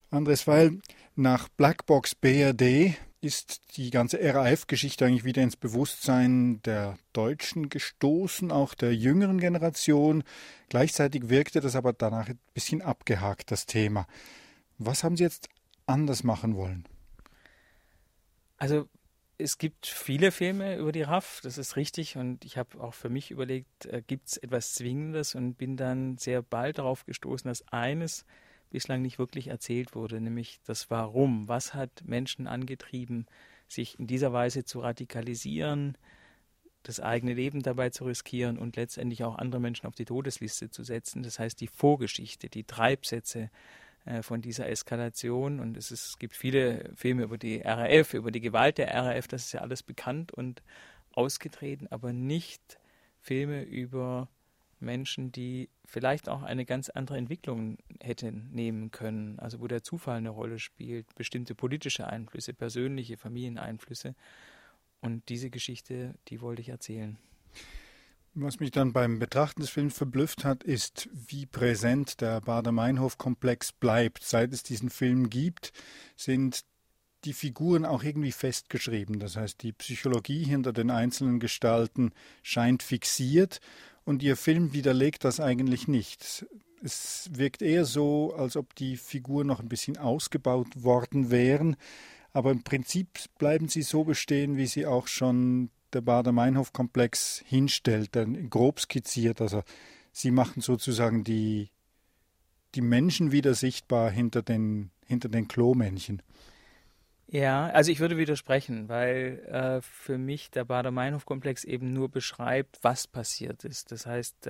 Andres, weil nach Blackbox BRD ist die ganze RAF-Geschichte eigentlich wieder ins Bewusstsein der Deutschen gestoßen, auch der jüngeren Generation. Gleichzeitig wirkte das aber danach ein bisschen abgehakt, das Thema. Was haben Sie jetzt anders machen wollen? Also es gibt viele Filme über die RAF, das ist richtig. Und ich habe auch für mich überlegt, gibt es etwas Zwingendes und bin dann sehr bald darauf gestoßen, dass eines bislang nicht wirklich erzählt wurde, nämlich das Warum. Was hat Menschen angetrieben, sich in dieser Weise zu radikalisieren, das eigene Leben dabei zu riskieren und letztendlich auch andere Menschen auf die Todesliste zu setzen. Das heißt, die Vorgeschichte, die Treibsätze von dieser Eskalation. Und es gibt viele Filme über die RAF, über die Gewalt der RAF, das ist ja alles bekannt und ausgetreten, aber nicht Filme über Menschen, die vielleicht auch eine ganz andere Entwicklung hätten nehmen können. Also wo der Zufall eine Rolle spielt, bestimmte politische Einflüsse, persönliche Familieneinflüsse. Und diese Geschichte, die wollte ich erzählen. Was mich dann beim Betrachten des Films verblüfft hat, ist, wie präsent der Baader-Meinhof-Komplex bleibt. Seit es diesen Film gibt, sind die Figuren auch irgendwie festgeschrieben. Das heißt, die Psychologie hinter den einzelnen Gestalten scheint fixiert und Ihr Film widerlegt das eigentlich nicht. Es wirkt eher so, als ob die Figuren noch ein bisschen ausgebaut worden wären, aber im Prinzip bleiben sie so bestehen, wie sie auch schon der Baader-Meinhof-Komplex hinstellt, dann grob skizziert. Also sie machen sozusagen die Menschen wieder sichtbar hinter den Klohmännchen. Ja, also ich würde widersprechen, weil für mich der Baader-Meinhof-Komplex eben nur beschreibt, was passiert ist. Das heißt,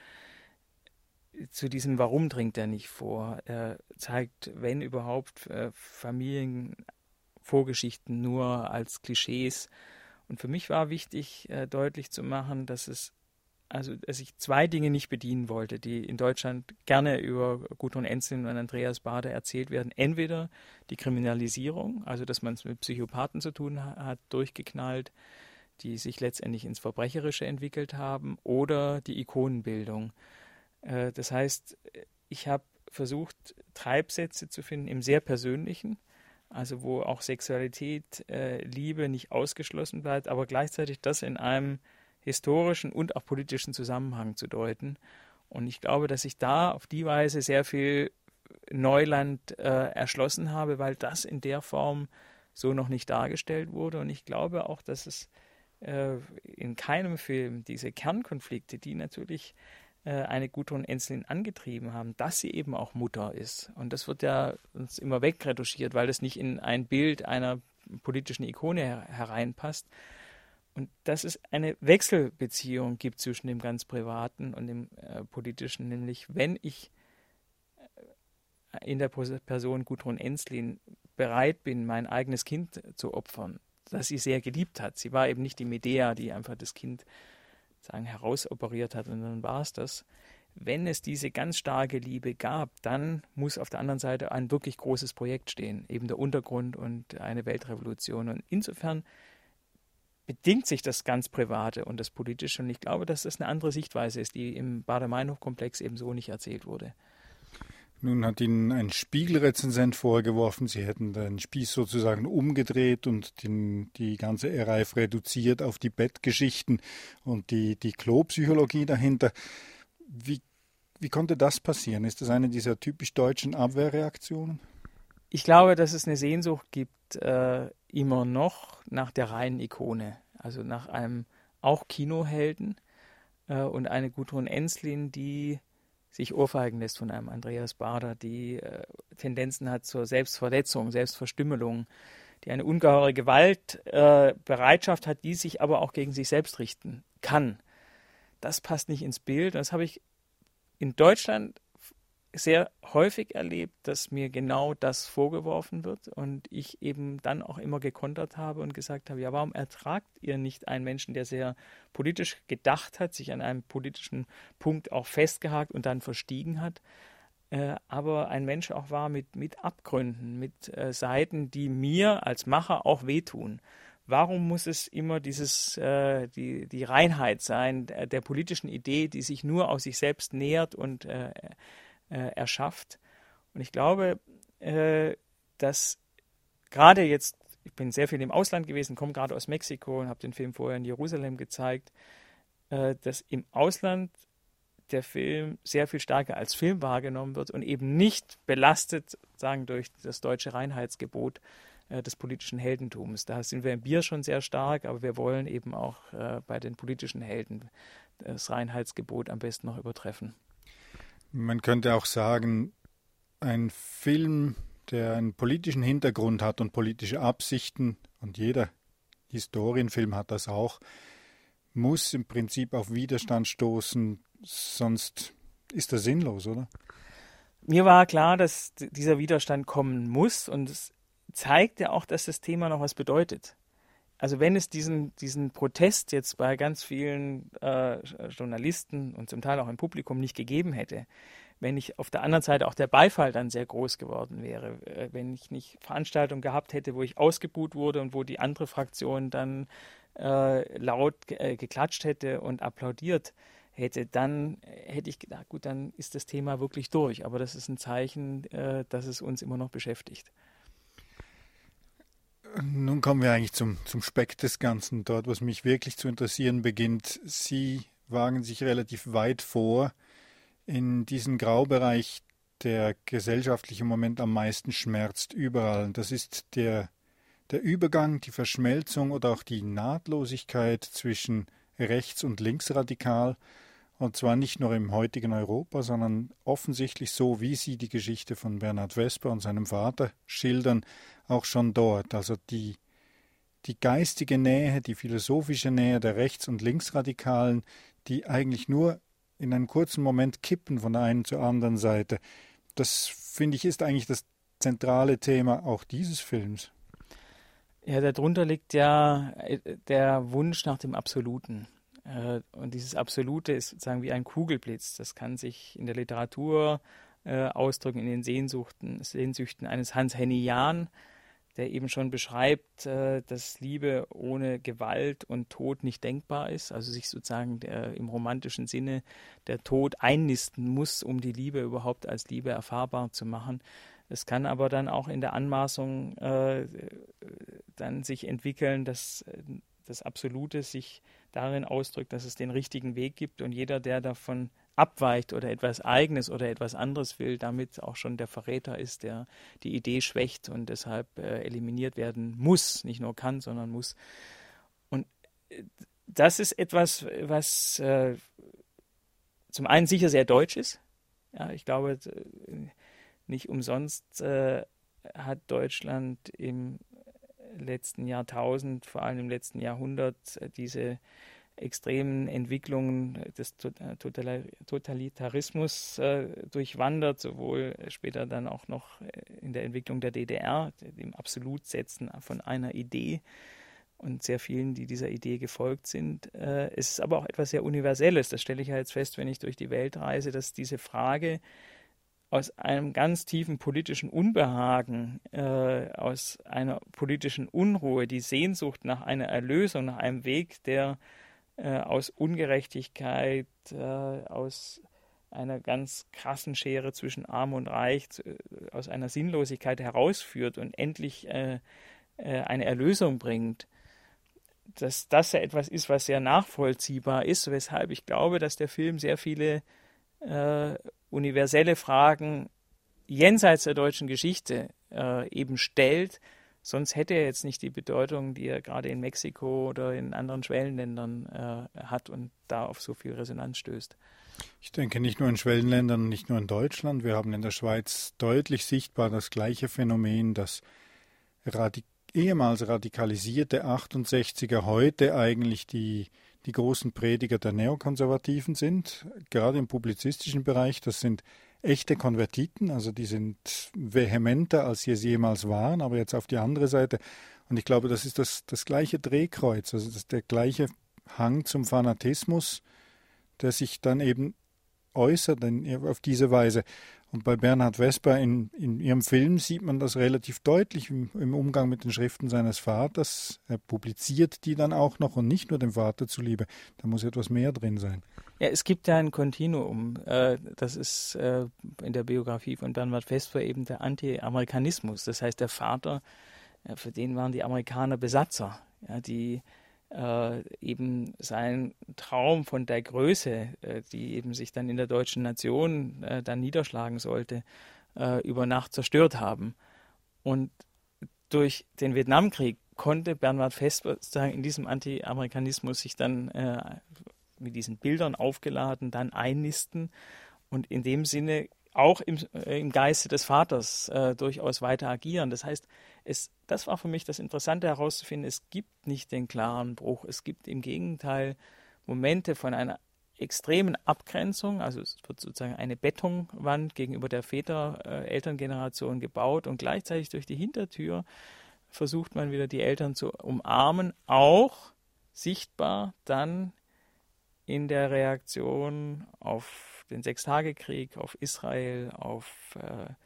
zu diesem Warum dringt er nicht vor. Er zeigt, wenn überhaupt, Familienvorgeschichten nur als Klischees. Und für mich war wichtig, deutlich zu machen, dass ich zwei Dinge nicht bedienen wollte, die in Deutschland gerne über Gudrun Ensslin und Andreas Baader erzählt werden. Entweder die Kriminalisierung, also dass man es mit Psychopathen zu tun hat, durchgeknallt, die sich letztendlich ins Verbrecherische entwickelt haben, oder die Ikonenbildung. Das heißt, ich habe versucht, Treibsätze zu finden im sehr Persönlichen, also wo auch Sexualität, Liebe nicht ausgeschlossen bleibt, aber gleichzeitig das in einem historischen und auch politischen Zusammenhang zu deuten. Und ich glaube, dass ich da auf die Weise sehr viel Neuland erschlossen habe, weil das in der Form so noch nicht dargestellt wurde. Und ich glaube auch, dass es in keinem Film diese Kernkonflikte, die natürlich eine Gudrun Ensslin angetrieben haben, dass sie eben auch Mutter ist. Und das wird ja uns immer wegretuschiert, weil das nicht in ein Bild einer politischen Ikone hereinpasst. Und dass es eine Wechselbeziehung gibt zwischen dem ganz Privaten und dem Politischen, nämlich wenn ich in der Person Gudrun Ensslin bereit bin, mein eigenes Kind zu opfern, das sie sehr geliebt hat. Sie war eben nicht die Medea, die einfach das Kind herausoperiert hat und dann war es das. Wenn es diese ganz starke Liebe gab, dann muss auf der anderen Seite ein wirklich großes Projekt stehen, eben der Untergrund und eine Weltrevolution. Und insofern bedingt sich das ganz Private und das Politische. Und ich glaube, dass das eine andere Sichtweise ist, die im Baader-Meinhof-Komplex eben so nicht erzählt wurde. Nun hat Ihnen ein Spiegelrezensent vorgeworfen, Sie hätten den Spieß sozusagen umgedreht und die ganze RAF reduziert auf die Bettgeschichten und die Klopsychologie dahinter. Wie konnte das passieren? Ist das eine dieser typisch deutschen Abwehrreaktionen? Ich glaube, dass es eine Sehnsucht gibt, immer noch nach der reinen Ikone, also nach einem auch Kinohelden und eine Gudrun Ensslin, die sich ohrfeigen lässt von einem Andreas Baader, die Tendenzen hat zur Selbstverletzung, Selbstverstümmelung, die eine ungeheure Gewaltbereitschaft hat, die sich aber auch gegen sich selbst richten kann. Das passt nicht ins Bild. Das habe ich in Deutschland sehr häufig erlebt, dass mir genau das vorgeworfen wird und ich eben dann auch immer gekontert habe und gesagt habe, ja, warum ertragt ihr nicht einen Menschen, der sehr politisch gedacht hat, sich an einem politischen Punkt auch festgehakt und dann verstiegen hat, aber ein Mensch auch war mit Abgründen, mit Seiten, die mir als Macher auch wehtun. Warum muss es immer die Reinheit sein der politischen Idee, die sich nur aus sich selbst nähert und erschafft? Und ich glaube, dass gerade jetzt, ich bin sehr viel im Ausland gewesen, komme gerade aus Mexiko und habe den Film vorher in Jerusalem gezeigt, dass im Ausland der Film sehr viel stärker als Film wahrgenommen wird und eben nicht belastet, sagen, durch das deutsche Reinheitsgebot des politischen Heldentums. Da sind wir im Bier schon sehr stark, aber wir wollen eben auch bei den politischen Helden das Reinheitsgebot am besten noch übertreffen. Man könnte auch sagen, ein Film, der einen politischen Hintergrund hat und politische Absichten, und jeder Historienfilm hat das auch, muss im Prinzip auf Widerstand stoßen, sonst ist er sinnlos, oder? Mir war klar, dass dieser Widerstand kommen muss, und es zeigt ja auch, dass das Thema noch was bedeutet. Also wenn es diesen Protest jetzt bei ganz vielen Journalisten und zum Teil auch im Publikum nicht gegeben hätte, wenn nicht auf der anderen Seite auch der Beifall dann sehr groß geworden wäre, wenn ich nicht Veranstaltungen gehabt hätte, wo ich ausgebuht wurde und wo die andere Fraktion dann laut geklatscht hätte und applaudiert hätte, dann hätte ich gedacht, gut, dann ist das Thema wirklich durch. Aber das ist ein Zeichen, dass es uns immer noch beschäftigt. Nun kommen wir eigentlich zum Speck des Ganzen, dort, was mich wirklich zu interessieren beginnt. Sie wagen sich relativ weit vor in diesen Graubereich, der gesellschaftlich im Moment am meisten schmerzt überall. Das ist der Übergang, die Verschmelzung oder auch die Nahtlosigkeit zwischen rechts- und linksradikal. Und zwar nicht nur im heutigen Europa, sondern offensichtlich so, wie Sie die Geschichte von Bernhard Vesper und seinem Vater schildern, auch schon dort. Also die geistige Nähe, die philosophische Nähe der Rechts- und Linksradikalen, die eigentlich nur in einem kurzen Moment kippen von der einen zur anderen Seite. Das, finde ich, ist eigentlich das zentrale Thema auch dieses Films. Ja, darunter liegt ja der Wunsch nach dem Absoluten. Und dieses Absolute ist sozusagen wie ein Kugelblitz. Das kann sich in der Literatur ausdrücken, in den Sehnsüchten eines Hans-Henny Jahn, der eben schon beschreibt, dass Liebe ohne Gewalt und Tod nicht denkbar ist. Also sich sozusagen im romantischen Sinne der Tod einnisten muss, um die Liebe überhaupt als Liebe erfahrbar zu machen. Es kann aber dann auch in der Anmaßung dann sich entwickeln, dass das Absolute sich darin ausdrückt, dass es den richtigen Weg gibt, und jeder, der davon abweicht oder etwas Eigenes oder etwas anderes will, damit auch schon der Verräter ist, der die Idee schwächt und deshalb eliminiert werden muss, nicht nur kann, sondern muss. Und das ist etwas, was zum einen sicher sehr deutsch ist. Ja, ich glaube, nicht umsonst hat Deutschland im letzten Jahrtausend, vor allem im letzten Jahrhundert, diese extremen Entwicklungen des Totalitarismus durchwandert, sowohl später dann auch noch in der Entwicklung der DDR, dem Absolutsetzen von einer Idee und sehr vielen, die dieser Idee gefolgt sind. Es ist aber auch etwas sehr Universelles. Das stelle ich ja jetzt fest, wenn ich durch die Welt reise, dass diese Frage aus einem ganz tiefen politischen Unbehagen, aus einer politischen Unruhe, die Sehnsucht nach einer Erlösung, nach einem Weg, der aus Ungerechtigkeit, aus einer ganz krassen Schere zwischen Arm und Reich, aus einer Sinnlosigkeit herausführt und endlich eine Erlösung bringt, dass das ja etwas ist, was sehr nachvollziehbar ist, weshalb ich glaube, dass der Film sehr viele universelle Fragen jenseits der deutschen Geschichte eben stellt. Sonst hätte er jetzt nicht die Bedeutung, die er gerade in Mexiko oder in anderen Schwellenländern hat und da auf so viel Resonanz stößt. Ich denke nicht nur in Schwellenländern, nicht nur in Deutschland. Wir haben in der Schweiz deutlich sichtbar das gleiche Phänomen, dass ehemals radikalisierte 68er heute eigentlich die großen Prediger der Neokonservativen sind, gerade im publizistischen Bereich. Das sind echte Konvertiten, also die sind vehementer, als sie es jemals waren, aber jetzt auf die andere Seite. Und ich glaube, das ist das gleiche Drehkreuz, also das ist der gleiche Hang zum Fanatismus, der sich dann eben äußert auf diese Weise. Und bei Bernhard Vesper in ihrem Film sieht man das relativ deutlich im Umgang mit den Schriften seines Vaters. Er publiziert die dann auch noch und nicht nur dem Vater zuliebe. Da muss etwas mehr drin sein. Ja, es gibt ja ein Kontinuum. Das ist in der Biografie von Bernward Vesper eben der Anti-Amerikanismus. Das heißt, der Vater, für den waren die Amerikaner Besatzer, ja, die eben seinen Traum von der Größe, die eben sich dann in der deutschen Nation dann niederschlagen sollte, über Nacht zerstört haben. Und durch den Vietnamkrieg konnte Bernward Vesper sozusagen in diesem Anti-Amerikanismus sich dann mit diesen Bildern aufgeladen, dann einnisten und in dem Sinne auch im Geiste des Vaters durchaus weiter agieren. Das heißt, das war für mich das Interessante herauszufinden, es gibt nicht den klaren Bruch, es gibt im Gegenteil Momente von einer extremen Abgrenzung, also es wird sozusagen eine Betonwand gegenüber der Elterngeneration gebaut und gleichzeitig durch die Hintertür versucht man wieder die Eltern zu umarmen, auch sichtbar dann in der Reaktion auf den Sechstagekrieg, auf Israel, auf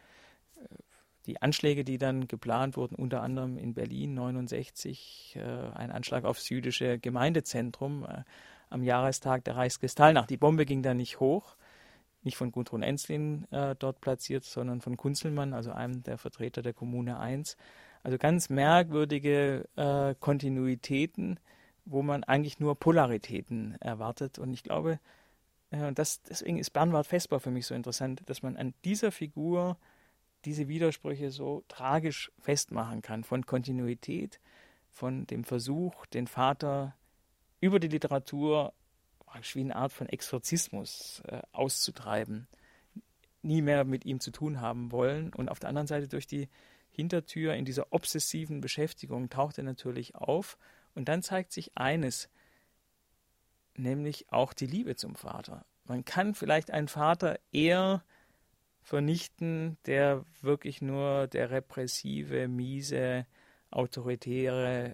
die Anschläge, die dann geplant wurden, unter anderem in Berlin 1969, ein Anschlag aufs jüdische Gemeindezentrum am Jahrestag der Reichskristallnacht. Die Bombe ging da nicht hoch, nicht von Gudrun Ensslin dort platziert, sondern von Kunzelmann, also einem der Vertreter der Kommune 1. Also ganz merkwürdige Kontinuitäten, wo man eigentlich nur Polaritäten erwartet. Und ich glaube, deswegen ist Bernward Vesper für mich so interessant, dass man an dieser Figur diese Widersprüche so tragisch festmachen kann, von Kontinuität, von dem Versuch, den Vater über die Literatur wie eine Art von Exorzismus auszutreiben, nie mehr mit ihm zu tun haben wollen. Und auf der anderen Seite durch die Hintertür in dieser obsessiven Beschäftigung taucht er natürlich auf. Und dann zeigt sich eines, nämlich auch die Liebe zum Vater. Man kann vielleicht einen Vater eher vernichten, der wirklich nur der repressive, miese, autoritäre,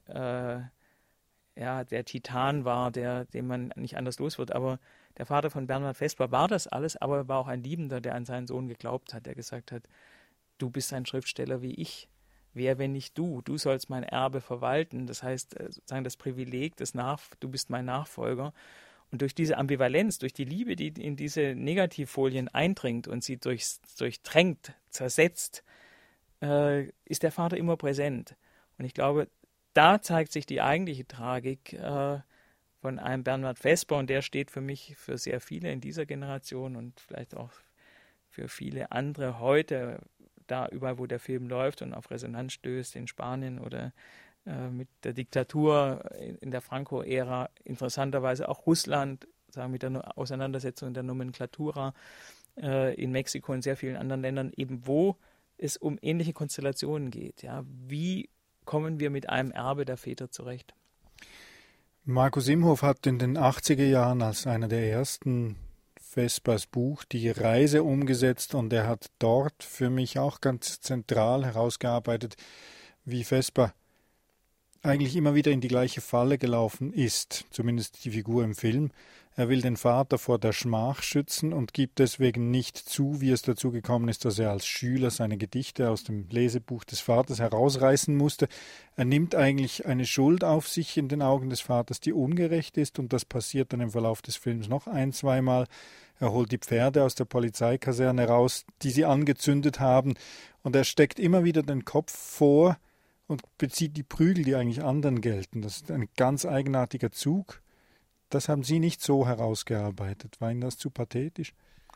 der Titan war, dem man nicht anders los wird. Aber der Vater von Bernward Vesper war das alles, aber er war auch ein Liebender, der an seinen Sohn geglaubt hat, der gesagt hat, du bist ein Schriftsteller wie ich. Wer, wenn nicht du? Du sollst mein Erbe verwalten. Das heißt, sozusagen das Privileg, du bist mein Nachfolger. Und durch diese Ambivalenz, durch die Liebe, die in diese Negativfolien eindringt und sie durchdrängt, zersetzt, ist der Vater immer präsent. Und ich glaube, da zeigt sich die eigentliche Tragik von einem Bernward Vesper. Und der steht für mich für sehr viele in dieser Generation und vielleicht auch für viele andere heute, da überall, wo der Film läuft und auf Resonanz stößt, in Spanien oder mit der Diktatur in der Franco-Ära, interessanterweise auch Russland, sagen mit der Auseinandersetzung der Nomenklatura, in Mexiko und sehr vielen anderen Ländern, eben wo es um ähnliche Konstellationen geht. Ja? Wie kommen wir mit einem Erbe der Väter zurecht? Markus Imhof hat in den 80er Jahren als einer der ersten Vespers Buch Die Reise umgesetzt und er hat dort für mich auch ganz zentral herausgearbeitet, wie Vesper eigentlich immer wieder in die gleiche Falle gelaufen ist, zumindest die Figur im Film. Er will den Vater vor der Schmach schützen und gibt deswegen nicht zu, wie es dazu gekommen ist, dass er als Schüler seine Gedichte aus dem Lesebuch des Vaters herausreißen musste. Er nimmt eigentlich eine Schuld auf sich in den Augen des Vaters, die ungerecht ist, und das passiert dann im Verlauf des Films noch ein-, zweimal. Er holt die Pferde aus der Polizeikaserne raus, die sie angezündet haben, und er steckt immer wieder den Kopf vor und bezieht die Prügel, die eigentlich anderen gelten. Das ist ein ganz eigenartiger Zug. Das haben Sie nicht so herausgearbeitet. War Ihnen das zu pathetisch?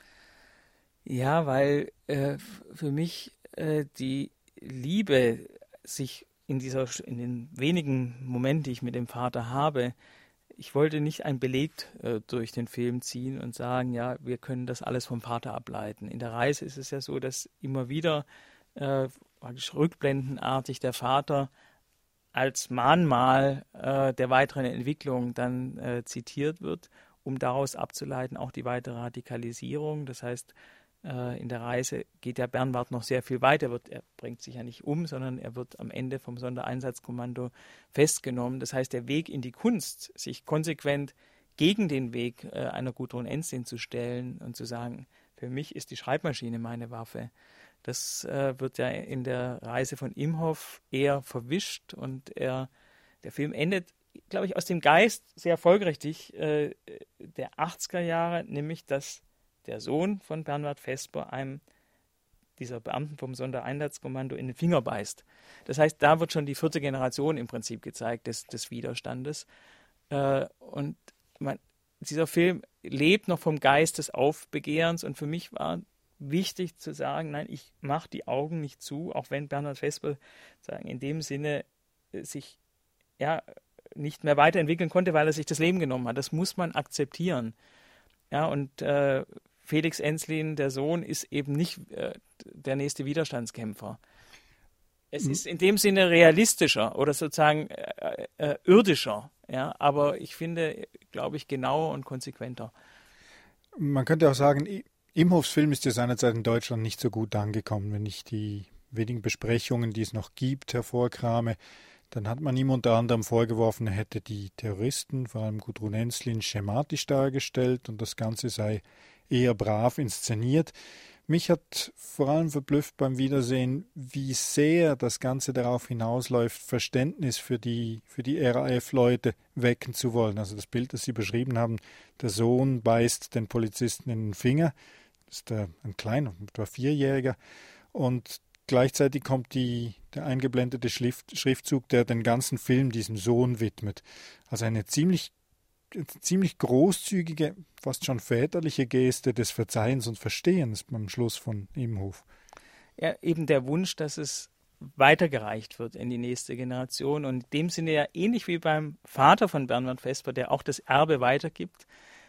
Ja, weil für mich die Liebe sich in den wenigen Momenten, die ich mit dem Vater habe, ich wollte nicht ein Beleg durch den Film ziehen und sagen, ja, wir können das alles vom Vater ableiten. In der Reise ist es ja so, dass immer wieder praktisch rückblendenartig der Vater als Mahnmal der weiteren Entwicklung dann zitiert wird, um daraus abzuleiten auch die weitere Radikalisierung. Das heißt, in der Reise geht der Bernward noch sehr viel weiter. Er bringt sich ja nicht um, sondern er wird am Ende vom Sondereinsatzkommando festgenommen. Das heißt, der Weg in die Kunst, sich konsequent gegen den Weg einer Gudrun Ensslin zu stellen und zu sagen, für mich ist die Schreibmaschine meine Waffe. Das wird ja in der Reise von Imhof eher verwischt und der Film endet glaube ich, aus dem Geist sehr folgerichtig der 80er Jahre, nämlich dass der Sohn von Bernhard Vesper einem dieser Beamten vom Sondereinsatzkommando in den Finger beißt. Das heißt, da wird schon die 4. Generation im Prinzip gezeigt des Widerstandes. Und dieser Film lebt noch vom Geist des Aufbegehrens, und für mich war wichtig zu sagen, nein, ich mache die Augen nicht zu, auch wenn Bernhard Vesper sagen, in dem Sinne sich nicht mehr weiterentwickeln konnte, weil er sich das Leben genommen hat. Das muss man akzeptieren. Ja, und Felix Enslin, der Sohn, ist eben nicht der nächste Widerstandskämpfer. Es ist in dem Sinne realistischer oder sozusagen irdischer, ja, aber ich finde, glaube ich, genauer und konsequenter. Man könnte auch sagen, Imhoffs Film ist ja seinerzeit in Deutschland nicht so gut angekommen. Wenn ich die wenigen Besprechungen, die es noch gibt, hervorkrame, dann hat man ihm unter anderem vorgeworfen, er hätte die Terroristen, vor allem Gudrun Ensslin, schematisch dargestellt und das Ganze sei eher brav inszeniert. Mich hat vor allem verblüfft beim Wiedersehen, wie sehr das Ganze darauf hinausläuft, Verständnis für die RAF-Leute wecken zu wollen. Also das Bild, das Sie beschrieben haben, der Sohn beißt den Polizisten in den Finger, das ist ein kleiner, etwa 4-Jähriger, und gleichzeitig kommt der eingeblendete Schriftzug, der den ganzen Film diesem Sohn widmet. Also eine ziemlich großzügige, fast schon väterliche Geste des Verzeihens und Verstehens beim Schluss von Imhof. Ja, eben der Wunsch, dass es weitergereicht wird in die nächste Generation, und in dem Sinne ja ähnlich wie beim Vater von Bernhard Vesper, der auch das Erbe weitergibt,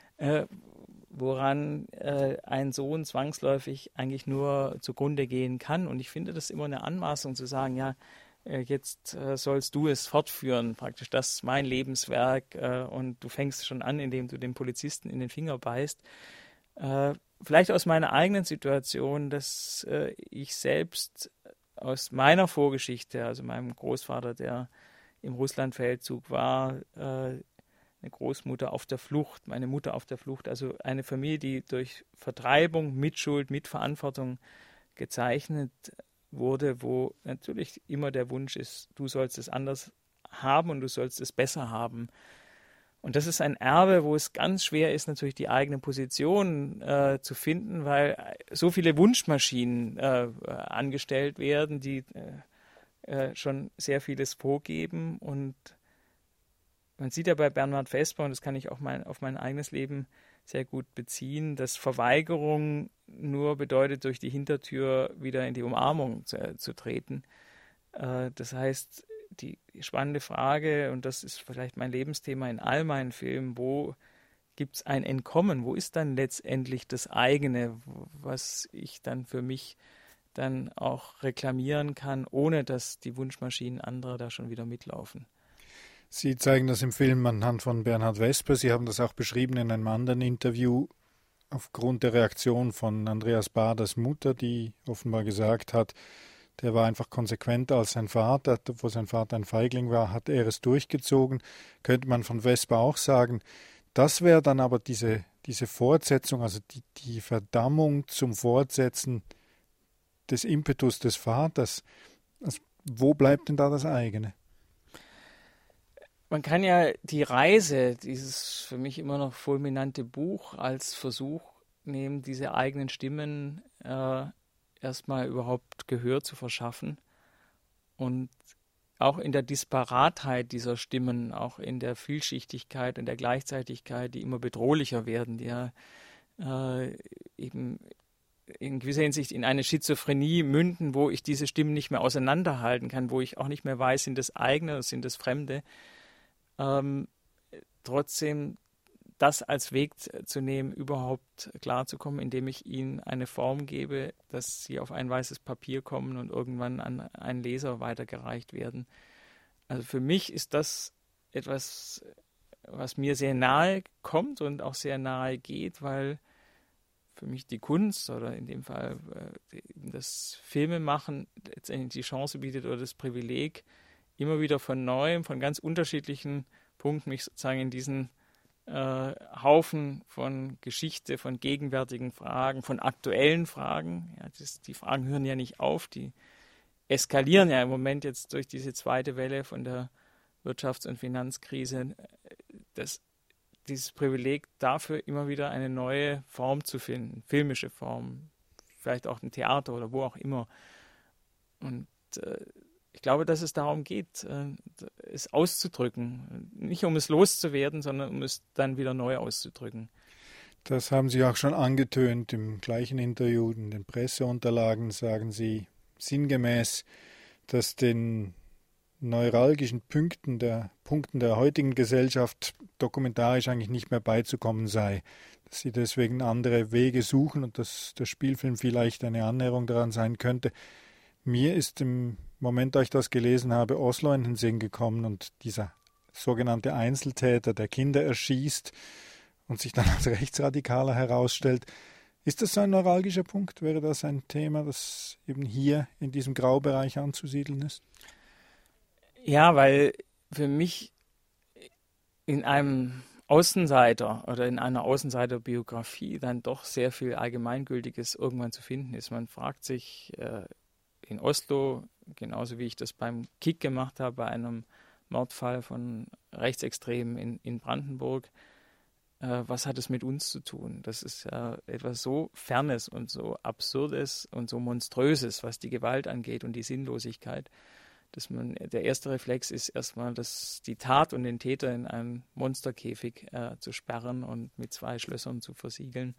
woran ein Sohn zwangsläufig eigentlich nur zugrunde gehen kann. Und ich finde das immer eine Anmaßung zu sagen, ja, jetzt sollst du es fortführen, praktisch, das ist mein Lebenswerk, und du fängst schon an, indem du dem Polizisten in den Finger beißt. Vielleicht aus meiner eigenen Situation, dass ich selbst aus meiner Vorgeschichte, also meinem Großvater, der im Russlandfeldzug war, eine Großmutter auf der Flucht, meine Mutter auf der Flucht, also eine Familie, die durch Vertreibung, Mitschuld, Mitverantwortung gezeichnet wurde, wo natürlich immer der Wunsch ist, du sollst es anders haben und du sollst es besser haben. Und das ist ein Erbe, wo es ganz schwer ist, natürlich die eigene Position zu finden, weil so viele Wunschmaschinen angestellt werden, die schon sehr vieles vorgeben. Und man sieht ja bei Bernhard Vesper, und das kann ich auch auf mein eigenes Leben sehr gut beziehen, dass Verweigerung nur bedeutet, durch die Hintertür wieder in die Umarmung zu treten. Das heißt, die spannende Frage, und das ist vielleicht mein Lebensthema in all meinen Filmen, wo gibt es ein Entkommen? Wo ist dann letztendlich das eigene, was ich dann für mich dann auch reklamieren kann, ohne dass die Wunschmaschinen anderer da schon wieder mitlaufen? Sie zeigen das im Film anhand von Bernhard Vesper. Sie haben das auch beschrieben in einem anderen Interview aufgrund der Reaktion von Andreas Baders Mutter, die offenbar gesagt hat, der war einfach konsequenter als sein Vater. Wo sein Vater ein Feigling war, hat er es durchgezogen. Könnte man von Vesper auch sagen. Das wäre dann aber diese Fortsetzung, also die Verdammung zum Fortsetzen des Impetus des Vaters. Also, wo bleibt denn da das eigene? Man kann ja die Reise, dieses für mich immer noch fulminante Buch, als Versuch nehmen, diese eigenen Stimmen erstmal überhaupt Gehör zu verschaffen. Und auch in der Disparatheit dieser Stimmen, auch in der Vielschichtigkeit und der Gleichzeitigkeit, die immer bedrohlicher werden, die ja eben in gewisser Hinsicht in eine Schizophrenie münden, wo ich diese Stimmen nicht mehr auseinanderhalten kann, wo ich auch nicht mehr weiß, sind das eigene oder sind das Fremde. Trotzdem das als Weg zu nehmen, überhaupt klarzukommen, indem ich ihnen eine Form gebe, dass sie auf ein weißes Papier kommen und irgendwann an einen Leser weitergereicht werden. Also für mich ist das etwas, was mir sehr nahe kommt und auch sehr nahe geht, weil für mich die Kunst oder in dem Fall das Filmemachen letztendlich die Chance bietet oder das Privileg, immer wieder von Neuem, von ganz unterschiedlichen Punkten mich sozusagen in diesen Haufen von Geschichte, von gegenwärtigen Fragen, von aktuellen Fragen. Ja, die Fragen hören ja nicht auf, die eskalieren ja im Moment jetzt durch diese zweite Welle von der Wirtschafts- und Finanzkrise, dieses Privileg dafür immer wieder eine neue Form zu finden, filmische Form, vielleicht auch ein Theater oder wo auch immer. Und ich glaube, dass es darum geht, es auszudrücken. Nicht um es loszuwerden, sondern um es dann wieder neu auszudrücken. Das haben Sie auch schon angetönt. Im gleichen Interview, in den Presseunterlagen sagen Sie sinngemäß, dass den neuralgischen Punkten der heutigen Gesellschaft dokumentarisch eigentlich nicht mehr beizukommen sei. Dass Sie deswegen andere Wege suchen und dass der Spielfilm vielleicht eine Annäherung daran sein könnte. Mir ist im Moment, da ich das gelesen habe, Oslo in den Sinn gekommen und dieser sogenannte Einzeltäter, der Kinder erschießt und sich dann als Rechtsradikaler herausstellt. Ist das so ein neuralgischer Punkt? Wäre das ein Thema, das eben hier in diesem Graubereich anzusiedeln ist? Ja, weil für mich in einem Außenseiter oder in einer Außenseiterbiografie dann doch sehr viel Allgemeingültiges irgendwann zu finden ist. Man fragt sich in Oslo, genauso wie ich das beim KIK gemacht habe, bei einem Mordfall von Rechtsextremen in Brandenburg, was hat es mit uns zu tun? Das ist ja etwas so Fernes und so Absurdes und so Monströses, was die Gewalt angeht und die Sinnlosigkeit, dass der erste Reflex ist erstmal, die Tat und den Täter in einen Monsterkäfig zu sperren und mit 2 Schlössern zu versiegeln.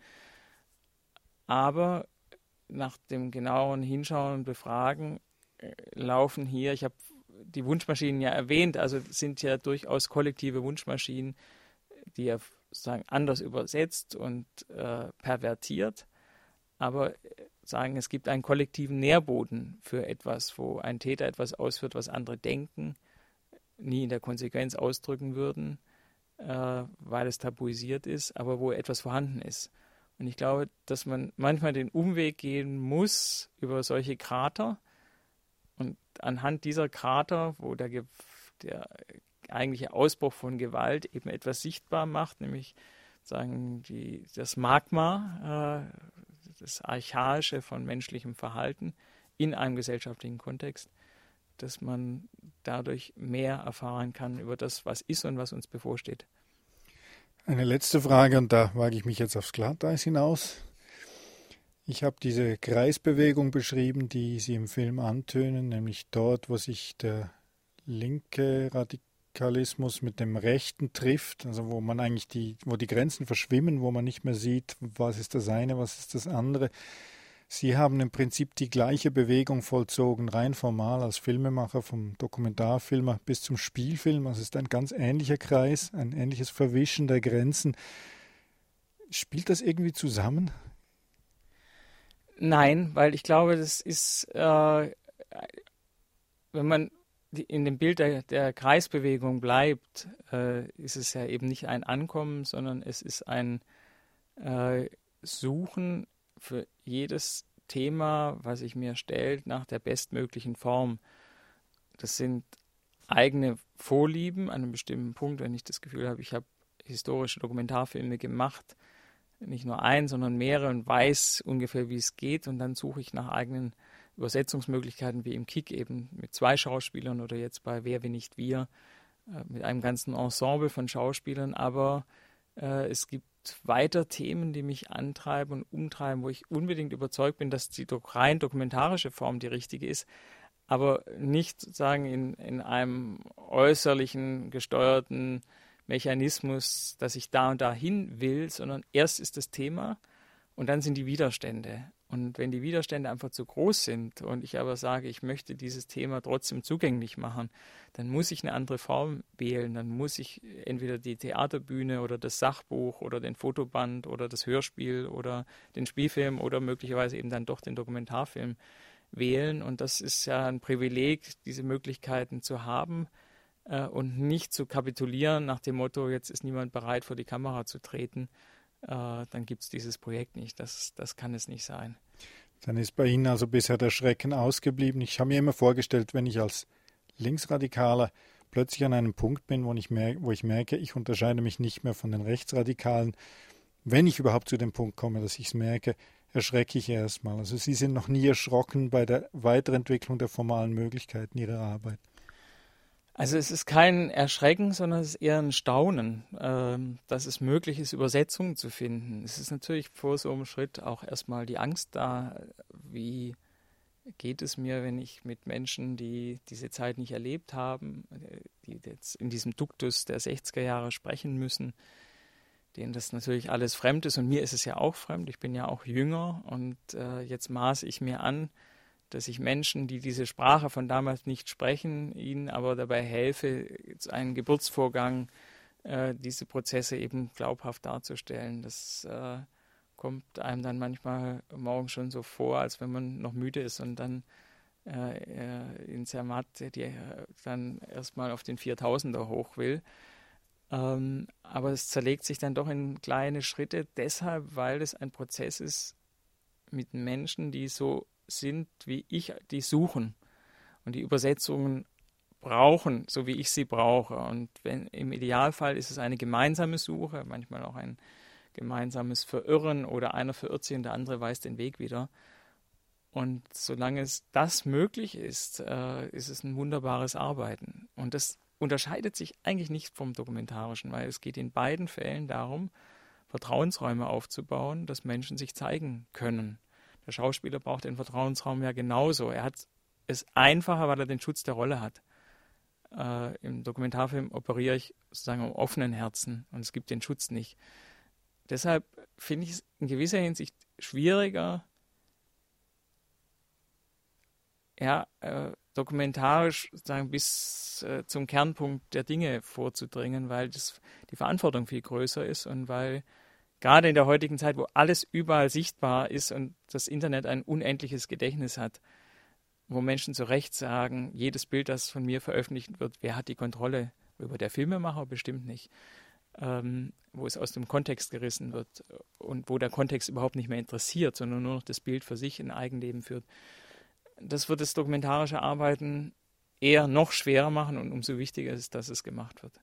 Aber nach dem genaueren Hinschauen und Befragen laufen hier, ich habe die Wunschmaschinen ja erwähnt, also sind ja durchaus kollektive Wunschmaschinen, die ja sagen anders übersetzt und pervertiert, aber sagen, es gibt einen kollektiven Nährboden für etwas, wo ein Täter etwas ausführt, was andere denken, nie in der Konsequenz ausdrücken würden, weil es tabuisiert ist, aber wo etwas vorhanden ist. Und ich glaube, dass man manchmal den Umweg gehen muss über solche Krater und anhand dieser Krater, wo der eigentliche Ausbruch von Gewalt eben etwas sichtbar macht, nämlich sagen das Magma, das Archaische von menschlichem Verhalten in einem gesellschaftlichen Kontext, dass man dadurch mehr erfahren kann über das, was ist und was uns bevorsteht. Eine letzte Frage, und da wage ich mich jetzt aufs Glatteis hinaus. Ich habe diese Kreisbewegung beschrieben, die Sie im Film antönen, nämlich dort, wo sich der linke Radikalismus mit dem Rechten trifft, also wo man eigentlich wo die Grenzen verschwimmen, wo man nicht mehr sieht, was ist das eine, was ist das andere. Sie haben im Prinzip die gleiche Bewegung vollzogen, rein formal als Filmemacher, vom Dokumentarfilmer bis zum Spielfilm. Also es ist ein ganz ähnlicher Kreis, ein ähnliches Verwischen der Grenzen. Spielt das irgendwie zusammen? Nein, weil ich glaube, das ist, wenn man in dem Bild der Kreisbewegung bleibt, ist es ja eben nicht ein Ankommen, sondern es ist ein Suchen für jedes Thema, was sich mir stellt, nach der bestmöglichen Form. Das sind eigene Vorlieben an einem bestimmten Punkt, wenn ich das Gefühl habe, ich habe historische Dokumentarfilme gemacht, nicht nur einen, sondern mehrere und weiß ungefähr, wie es geht, und dann suche ich nach eigenen Übersetzungsmöglichkeiten, wie im KIK eben mit 2 Schauspielern oder jetzt bei Wer, wenn nicht wir, mit einem ganzen Ensemble von Schauspielern, aber es gibt weiter Themen, die mich antreiben und umtreiben, wo ich unbedingt überzeugt bin, dass die rein dokumentarische Form die richtige ist, aber nicht sozusagen in einem äußerlichen, gesteuerten Mechanismus, dass ich da und dahin will, sondern erst ist das Thema und dann sind die Widerstände. Und wenn die Widerstände einfach zu groß sind und ich aber sage, ich möchte dieses Thema trotzdem zugänglich machen, dann muss ich eine andere Form wählen. Dann muss ich entweder die Theaterbühne oder das Sachbuch oder den Fotoband oder das Hörspiel oder den Spielfilm oder möglicherweise eben dann doch den Dokumentarfilm wählen. Und das ist ja ein Privileg, diese Möglichkeiten zu haben und nicht zu kapitulieren nach dem Motto, jetzt ist niemand bereit, vor die Kamera zu treten. Dann gibt es dieses Projekt nicht. Das kann es nicht sein. Dann ist bei Ihnen also bisher der Schrecken ausgeblieben. Ich habe mir immer vorgestellt, wenn ich als Linksradikaler plötzlich an einem Punkt bin, wo ich merke, ich unterscheide mich nicht mehr von den Rechtsradikalen. Wenn ich überhaupt zu dem Punkt komme, dass ich es merke, erschrecke ich erstmal. Also Sie sind noch nie erschrocken bei der Weiterentwicklung der formalen Möglichkeiten Ihrer Arbeit. Also es ist kein Erschrecken, sondern es ist eher ein Staunen, dass es möglich ist, Übersetzungen zu finden. Es ist natürlich vor so einem Schritt auch erstmal die Angst da, wie geht es mir, wenn ich mit Menschen, die diese Zeit nicht erlebt haben, die jetzt in diesem Duktus der 60er Jahre sprechen müssen, denen das natürlich alles fremd ist und mir ist es ja auch fremd, ich bin ja auch jünger und jetzt maße ich mir an, dass ich Menschen, die diese Sprache von damals nicht sprechen, ihnen aber dabei helfe, einen Geburtsvorgang, diese Prozesse eben glaubhaft darzustellen. Das kommt einem dann manchmal morgens schon so vor, als wenn man noch müde ist und dann in Zermatt, die dann erstmal auf den 4000er hoch will. Aber es zerlegt sich dann doch in kleine Schritte, deshalb, weil es ein Prozess ist mit Menschen, die so sind, wie ich die suchen und die Übersetzungen brauchen, so wie ich sie brauche. Und im Idealfall ist es eine gemeinsame Suche, manchmal auch ein gemeinsames Verirren oder einer verirrt sich und der andere weiß den Weg wieder. Und solange es das möglich ist, ist es ein wunderbares Arbeiten. Und das unterscheidet sich eigentlich nicht vom Dokumentarischen, weil es geht in beiden Fällen darum, Vertrauensräume aufzubauen, dass Menschen sich zeigen können. Der Schauspieler braucht den Vertrauensraum ja genauso. Er hat es einfacher, weil er den Schutz der Rolle hat. Im Dokumentarfilm operiere ich sozusagen am offenen Herzen und es gibt den Schutz nicht. Deshalb finde ich es in gewisser Hinsicht schwieriger, dokumentarisch sozusagen bis zum Kernpunkt der Dinge vorzudringen, weil die Verantwortung viel größer ist und weil gerade in der heutigen Zeit, wo alles überall sichtbar ist und das Internet ein unendliches Gedächtnis hat, wo Menschen zu Recht sagen, jedes Bild, das von mir veröffentlicht wird, wer hat die Kontrolle? Über der Filmemacher bestimmt nicht. Wo es aus dem Kontext gerissen wird und wo der Kontext überhaupt nicht mehr interessiert, sondern nur noch das Bild für sich in Eigenleben führt. Das wird das dokumentarische Arbeiten eher noch schwerer machen und umso wichtiger ist, dass es gemacht wird.